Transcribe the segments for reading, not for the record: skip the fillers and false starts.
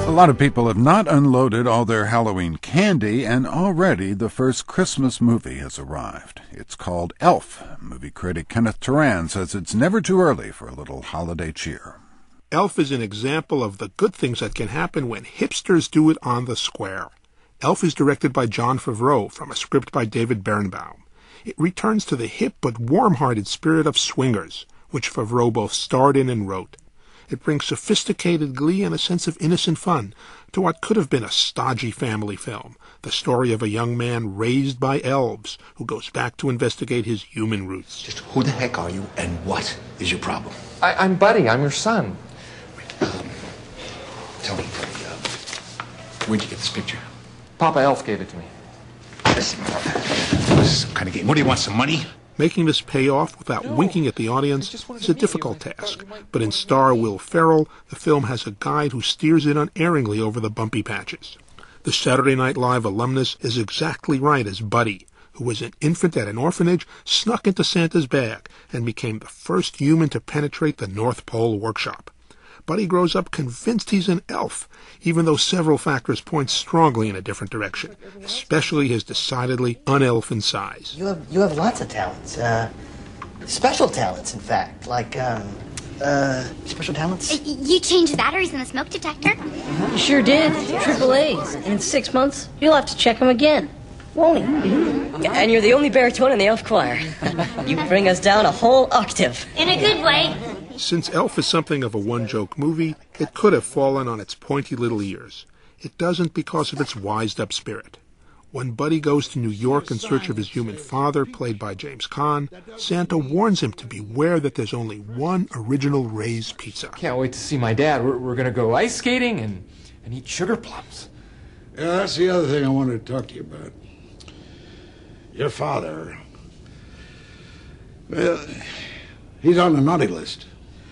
A lot of people have not unloaded all their Halloween candy, and already the first Christmas movie has arrived. It's called Elf. Movie critic Kenneth Turan says it's never too early for a little holiday cheer. Elf is an example of the good things that can happen when hipsters do it on the square. Elf is directed by Jon Favreau from a script by David Birnbaum. It returns to the hip but warm-hearted spirit of Swingers, which Favreau both starred in and wrote. It brings sophisticated glee and a sense of innocent fun to what could have been a stodgy family film, the story of a young man raised by elves who goes back to investigate his human roots. Just who the heck are you, and what is your problem? I'm Buddy. I'm your son. Tell me, where'd you get this picture? Papa Elf gave it to me. Listen, this is some kind of game. What do you want, some money? Making this pay off without winking at the audience is a difficult task, but in star Will Ferrell, the film has a guide who steers it unerringly over the bumpy patches. The Saturday Night Live alumnus is exactly right as Buddy, who was an infant at an orphanage, snuck into Santa's bag, and became the first human to penetrate the North Pole workshop. Buddy grows up convinced he's an elf, even though several factors point strongly in a different direction, especially his decidedly un-elfin size. You have lots of talents. Special talents, in fact. Like, special talents? You changed the batteries in the smoke detector. You sure did. Triple A's. And in 6 months, you'll have to check them again. Won't he? And you're the only baritone in the elf choir. You bring us down a whole octave. In a good way. Since Elf is something of a one-joke movie, it could have fallen on its pointy little ears. It doesn't because of its wised-up spirit. When Buddy goes to New York in search of his human father, played by James Caan, Santa warns him to beware that there's only one original Ray's pizza. Can't wait to see my dad. We're going to go ice skating and eat sugar plums. Yeah, that's the other thing I wanted to talk to you about. Your father, well, he's on the naughty list.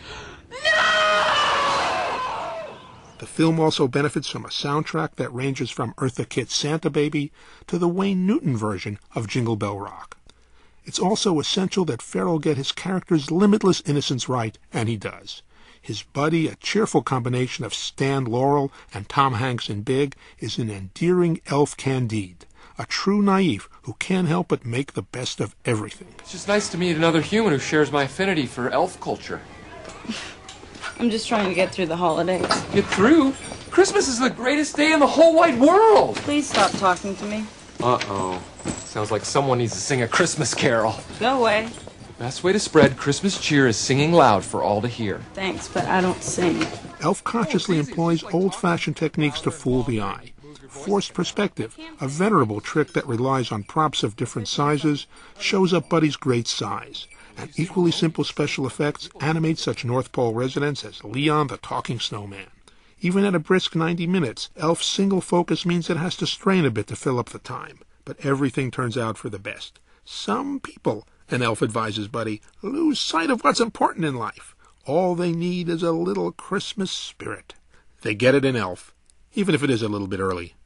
The film also benefits from a soundtrack that ranges from Eartha Kitt's Santa Baby to the Wayne Newton version of Jingle Bell Rock. It's also essential that Ferrell get his character's limitless innocence right, and he does. His Buddy, a cheerful combination of Stan Laurel and Tom Hanks in Big, is an endearing elf Candide, a true naïve who can't help but make the best of everything. It's just nice to meet another human who shares my affinity for elf culture. I'm just trying to get through the holidays. Get through? Christmas is the greatest day in the whole wide world. Please stop talking to me. Uh-oh. Sounds like someone needs to sing a Christmas carol. No way. The best way to spread Christmas cheer is singing loud for all to hear. Thanks, but I don't sing. Elf consciously employs old-fashioned techniques to fool the eye. Forced perspective, a venerable trick that relies on props of different sizes, shows up Buddy's great size. And equally simple special effects animate such North Pole residents as Leon the Talking Snowman. Even at a brisk 90 minutes, Elf's single focus means it has to strain a bit to fill up the time. But everything turns out for the best. Some people, and Elf advises Buddy, lose sight of what's important in life. All they need is a little Christmas spirit. They get it in Elf, even if it is a little bit early.